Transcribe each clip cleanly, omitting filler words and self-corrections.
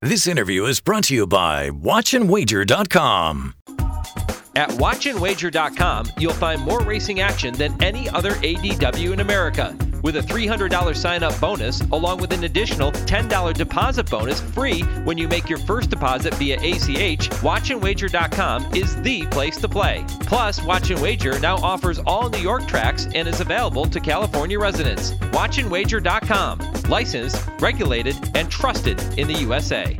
This interview is brought to you by WatchAndWager.com. At WatchAndWager.com, you'll find more racing action than any other ADW in America. With a $300 sign-up bonus, along with an additional $10 deposit bonus free when you make your first deposit via ACH, WatchAndWager.com is the place to play. Plus, Watch and Wager now offers all New York tracks and is available to California residents. WatchAndWager.com, licensed, regulated, and trusted in the USA.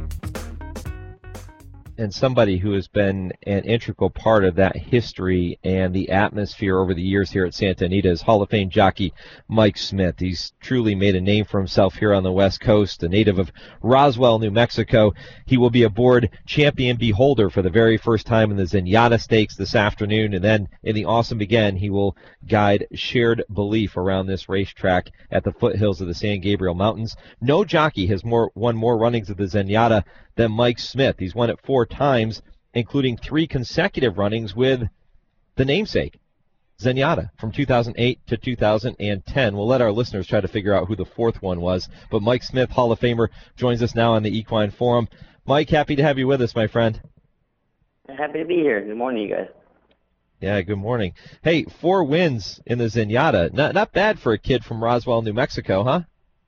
And somebody who has been an integral part of that history and the atmosphere over the years here at Santa Anita is Hall of Fame jockey Mike Smith. He's truly made a name for himself here on the West Coast, a native of Roswell, New Mexico. He will be aboard Champion Beholder for the very first time in the Zenyatta Stakes this afternoon, and then in the Awesome Again, he will guide Shared Belief around this racetrack at the foothills of the San Gabriel Mountains. No jockey has won more runnings of the Zenyatta than Mike Smith. He's won it 4 times, including 3 consecutive runnings with the namesake, Zenyatta, from 2008 to 2010. We'll let our listeners try to figure out who the 4th one was, but Mike Smith, Hall of Famer, joins us now on the Equine Forum. Mike, happy to have you with us, my friend. Happy to be here. Good morning, you guys. Yeah, good morning. Hey, 4 wins in the Zenyatta. Not bad for a kid from Roswell, New Mexico, huh?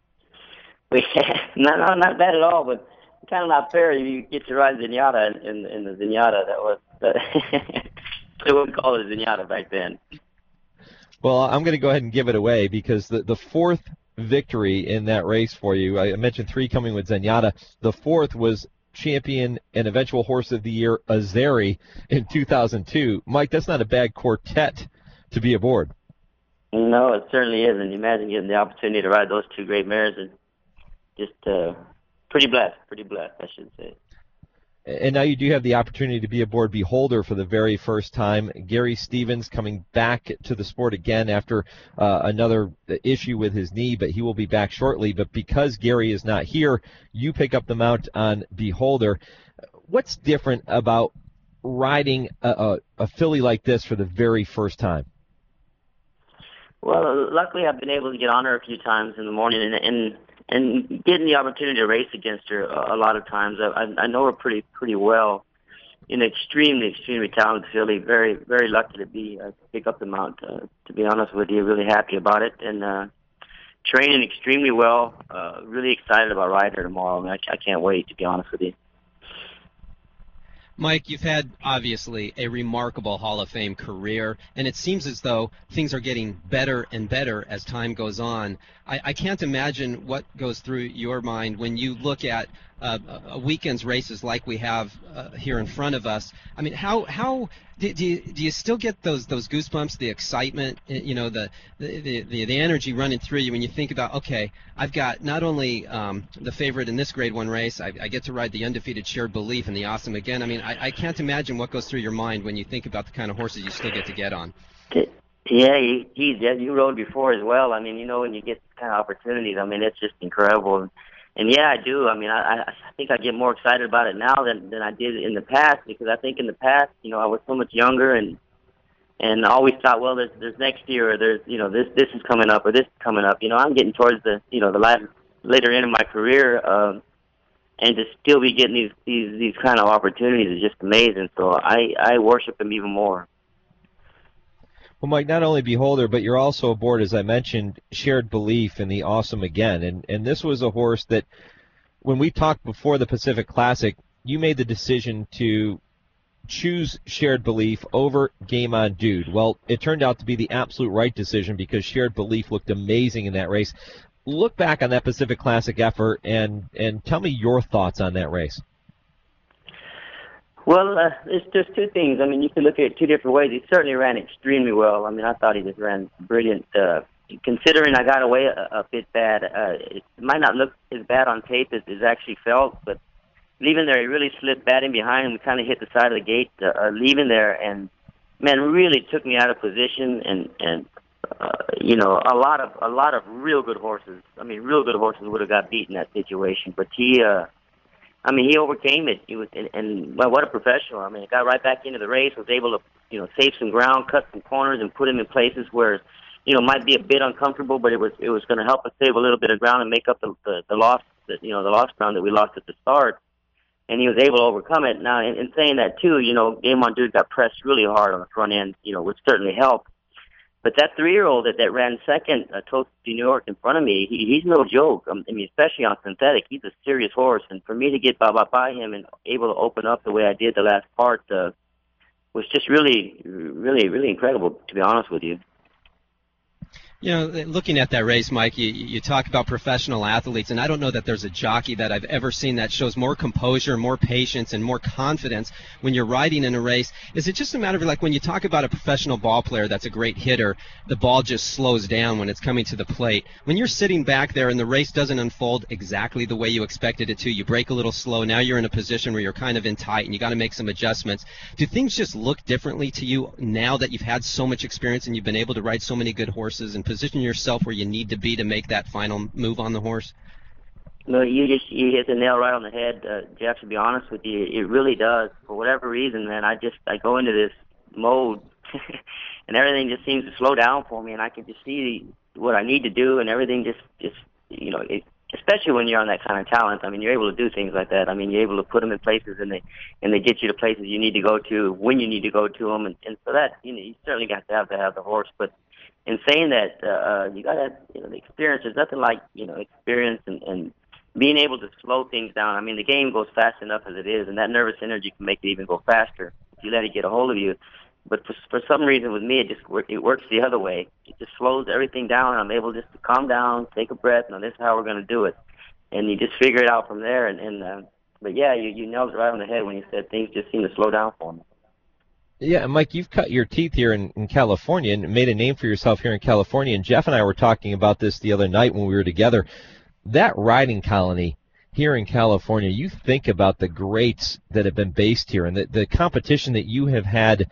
Not bad at all, but kind of not fair. You get to ride Zenyatta in the Zenyatta. That was they wouldn't call it a Zenyatta back then. Well, I'm going to go ahead and give it away because the 4th victory in that race for you, I mentioned 3 coming with Zenyatta. The 4th was champion and eventual horse of the year Azeri in 2002. Mike, that's not a bad quartet to be aboard. No, it certainly isn't. Imagine getting the opportunity to ride those 2 great mares, and just pretty blessed, I should say. And now you do have the opportunity to be aboard Beholder for the very first time. Gary Stevens coming back to the sport again after another issue with his knee, but he will be back shortly. But because Gary is not here, you pick up the mount on Beholder. What's different about riding a filly like this for the very first time? Well, luckily I've been able to get on her a few times in the morning, and getting the opportunity to race against her a lot of times. I know her pretty well. An extremely talented filly. Very, very lucky to pick up the mount. To be honest with you, really happy about it, and training extremely well. Really excited about riding her tomorrow. I mean, I can't wait, to be honest with you. Mike, you've had, obviously, a remarkable Hall of Fame career, and it seems as though things are getting better and better as time goes on. I can't imagine what goes through your mind when you look at a weekend's races like we have here in front of us. I mean, how do you still get those goosebumps, the excitement, you know, the energy running through you when you think about, okay, I've got not only the favorite in this Grade 1 race, I get to ride the undefeated Shared Belief and the Awesome Again. I mean, I can't imagine what goes through your mind when you think about the kind of horses you still get to get on. Yeah, you rode before as well. I mean, you know, when you get this kind of opportunities, I mean, it's just incredible. And yeah, I do. I mean, I think I get more excited about it now than I did in the past, because I think in the past, you know, I was so much younger and I always thought, well, there's next year, or there's, you know, this is coming up, or this is coming up. You know, I'm getting towards the later end of my career, and to still be getting these kind of opportunities is just amazing. So I worship them even more. Well, Mike, not only Beholder, but you're also aboard, as I mentioned, Shared Belief in the Awesome Again. And this was a horse that, when we talked before the Pacific Classic, you made the decision to choose Shared Belief over Game On Dude. Well, it turned out to be the absolute right decision, because Shared Belief looked amazing in that race. Look back on that Pacific Classic effort and tell me your thoughts on that race. Well, there's 2 things. I mean, you can look at it 2 different ways. He certainly ran extremely well. I mean, I thought he just ran brilliant. Considering I got away a bit bad, it might not look as bad on tape as actually felt, but leaving there, he really slipped bad in behind him, kind of hit the side of the gate, leaving there, and, man, really took me out of position, and you know, a lot of real good horses. I mean, real good horses would have got beat in that situation, but he overcame it. He was, and well, what a professional! I mean, got right back into the race, was able to, you know, save some ground, cut some corners, and put him in places where, you know, might be a bit uncomfortable, but it was going to help us save a little bit of ground and make up the loss, the lost ground that we lost at the start. and he was able to overcome it. Now, in saying that too, Game On Dude got pressed really hard on the front end, which certainly helped. But that 3-year-old that ran second, Toasted New York, in front of me, he's no joke. I mean, especially on synthetic, he's a serious horse. And for me to get by him and able to open up the way I did the last part was just really, really, really incredible, to be honest with you. Looking at that race, Mike, you talk about professional athletes, and I don't know that there's a jockey that I've ever seen that shows more composure, more patience, and more confidence when you're riding in a race. Is it just a matter of, like, when you talk about a professional ball player that's a great hitter, the ball just slows down when it's coming to the plate? When you're sitting back there and the race doesn't unfold exactly the way you expected it to, you break a little slow, now you're in a position where you're kind of in tight and you got to make some adjustments. Do things just look differently to you now that you've had so much experience and you've been able to ride so many good horses and position yourself where you need to be to make that final move on the horse? No, you hit the nail right on the head, Jeff. To be honest with you, it really does. For whatever reason, man, I go into this mode, and everything just seems to slow down for me, and I can just see what I need to do, and everything just especially when you're on that kind of talent. I mean, you're able to do things like that. I mean, you're able to put them in places, and they get you to places you need to go to when you need to go to them, and so that you certainly got to have the horse, but. In saying that, you got to have the experience. There's nothing like experience and being able to slow things down. I mean, the game goes fast enough as it is, and that nervous energy can make it even go faster if you let it get a hold of you. But for some reason with me, it works the other way. It just slows everything down. I'm able just to calm down, take a breath. Now this is how we're going to do it, and you just figure it out from there. But yeah, you nailed it right on the head when you said things just seem to slow down for me. Yeah, Mike, you've cut your teeth here in California and made a name for yourself here in California. And Jeff and I were talking about this the other night when we were together. That riding colony here in California, you think about the greats that have been based here and the competition that you have had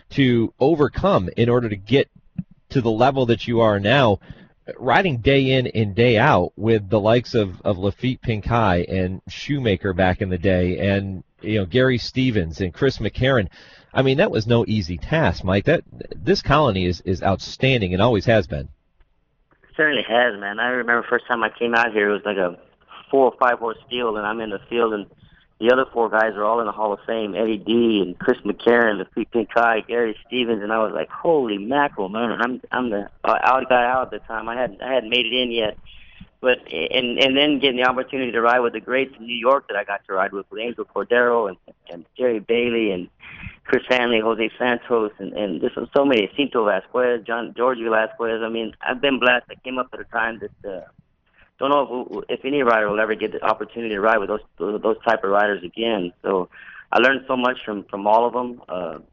to overcome in order to get to the level that you are now, riding day in and day out with the likes of Lafitte Pincay and Shoemaker back in the day, and Gary Stevens and Chris McCarron. I mean, that was no easy task, Mike. This colony is outstanding and always has been. Certainly has, man. I remember first time I came out here, it was like a 4 or 5 horse field, and I'm in the field, and the other 4 guys are all in the Hall of Fame: Eddie D and Chris McCarron, Lafitte Pincay, Gary Stevens, and I was like, holy mackerel, man! I'm the out guy out at the time. I hadn't made it in yet. But and then getting the opportunity to ride with the greats in New York that I got to ride with Angel Cordero and Jerry Bailey and Chris Hanley, Jose Santos, and just so many, Cinto Vasquez, Giorgio Vasquez. I mean, I've been blessed. I came up at a time that don't know if any rider will ever get the opportunity to ride with those type of riders again. So I learned so much from all of them,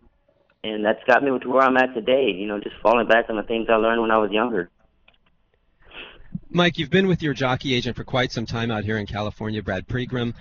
and that's got me to where I'm at today. Just falling back on the things I learned when I was younger. Mike, you've been with your jockey agent for quite some time out here in California, Brad Pregram.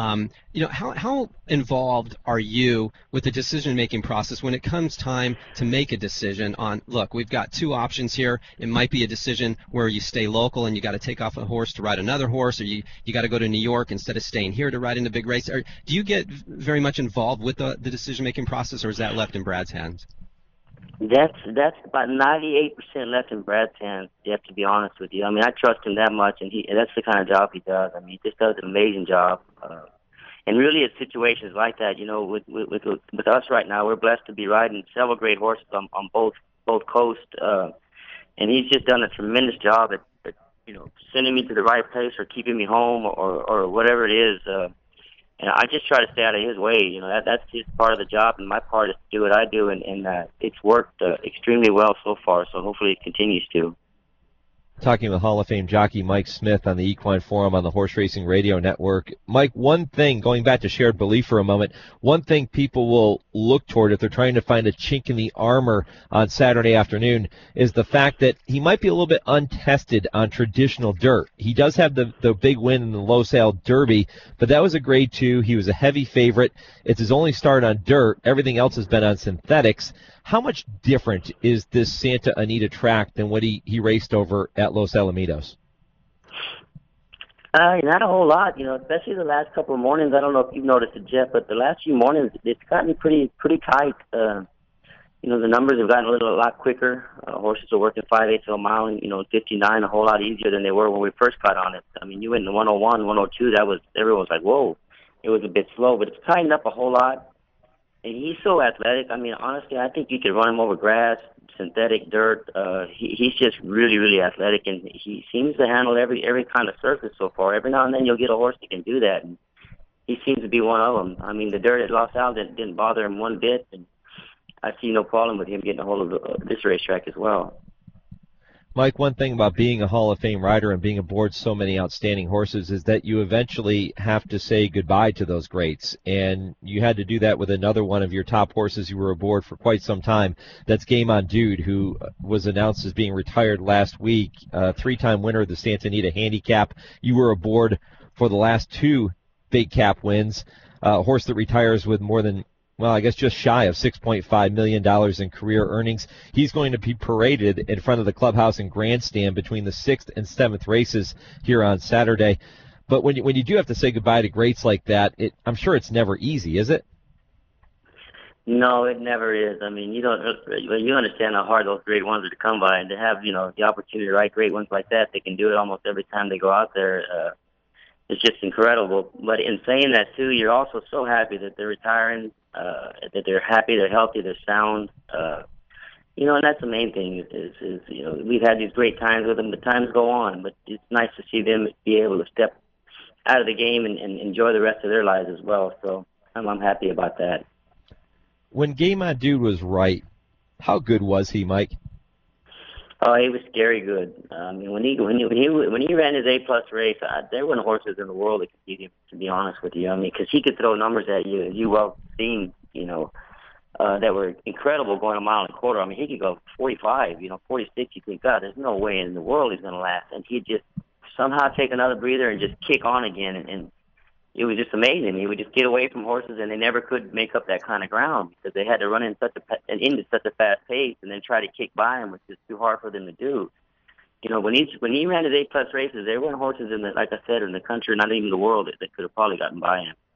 How involved are you with the decision-making process when it comes time to make a decision on, look, we've got 2 options here. It might be a decision where you stay local and you got to take off a horse to ride another horse, or you got to go to New York instead of staying here to ride in a big race. Or do you get very much involved with the decision-making process, or is that left in Brad's hands? That's about 98% left in Brad's hands. You have to be honest with you. I mean, I trust him that much, and that's the kind of job he does. I mean, he just does an amazing job. And really, it's situations like that. With us right now, we're blessed to be riding several great horses on both coasts, and he's just done a tremendous job at sending me to the right place or keeping me home or whatever it is. And I just try to stay out of his way. That's just part of the job, and my part is to do what I do, and it's worked extremely well so far, so hopefully it continues to. Talking with Hall of Fame jockey Mike Smith on the Equine Forum on the Horse Racing Radio Network. Mike, one thing, going back to shared belief for a moment, one thing people will look toward if they're trying to find a chink in the armor on Saturday afternoon is the fact that he might be a little bit untested on traditional dirt. He does have the big win in the Los Al Derby, but that was a Grade 2. He was a heavy favorite. It's his only start on dirt. Everything else has been on synthetics. How much different is this Santa Anita track than what he raced over at Los Alamitos? Not a whole lot, especially the last couple of mornings. I don't know if you've noticed it, Jeff, but the last few mornings, it's gotten pretty tight. The numbers have gotten a lot quicker. Horses are working 5/8 of a mile, and 59 a whole lot easier than they were when we first got on it. I mean, you went in the 101, 102, everyone was like, whoa. it was a bit slow, but it's tightened up a whole lot. And he's so athletic. I mean, honestly, I think you could run him over grass, synthetic dirt. He's just really, really athletic, and he seems to handle every kind of surface so far. Every now and then you'll get a horse that can do that, and he seems to be one of them. I mean, the dirt at Los Al didn't bother him one bit, and I see no problem with him getting a hold of this racetrack as well. Mike, one thing about being a Hall of Fame rider and being aboard so many outstanding horses is that you eventually have to say goodbye to those greats. And you had to do that with another one of your top horses you were aboard for quite some time. That's Game On Dude, who was announced as being retired last week, three-time winner of the Santa Anita Handicap. You were aboard for the last two Big Cap wins, a horse that retires with more than, well, I guess just shy of $6.5 million in career earnings. He's going to be paraded in front of the clubhouse and grandstand between the 6th and 7th races here on Saturday. But when you do have to say goodbye to greats like that, I'm sure it's never easy, is it? No, it never is. I mean, you understand how hard those great ones are to come by, and to have, the opportunity to ride great ones like that, they can do it almost every time they go out there. It's just incredible. But in saying that, too, you're also so happy that they're retiring, that they're happy, they're healthy, they're sound. And that's the main thing is we've had these great times with them. The times go on, but it's nice to see them be able to step out of the game and enjoy the rest of their lives as well. So I'm happy about that. When Game On Dude was right, how good was he, Mike? Oh, he was scary good. I mean, when he ran his A-plus race, there weren't horses in the world that could beat him, to be honest with you. I mean, because he could throw numbers at you, as you well seen, that were incredible going a mile and a quarter. I mean, he could go 45, 46. You think, God, there's no way in the world he's going to last. And he'd just somehow take another breather and just kick on again. And it was just amazing. He would just get away from horses, and they never could make up that kind of ground because they had to run into such a fast pace and then try to kick by him, which is too hard for them to do. When he ran his A-plus races, there weren't horses like I said, in the country, not even the world, that could have probably gotten by him.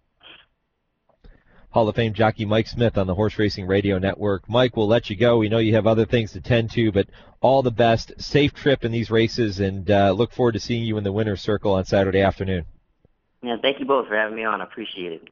Hall of Fame jockey Mike Smith on the Horse Racing Radio Network. Mike, we'll let you go. We know you have other things to tend to, but all the best. Safe trip in these races, and look forward to seeing you in the winner's circle on Saturday afternoon. Yeah, thank you both for having me on. I appreciate it.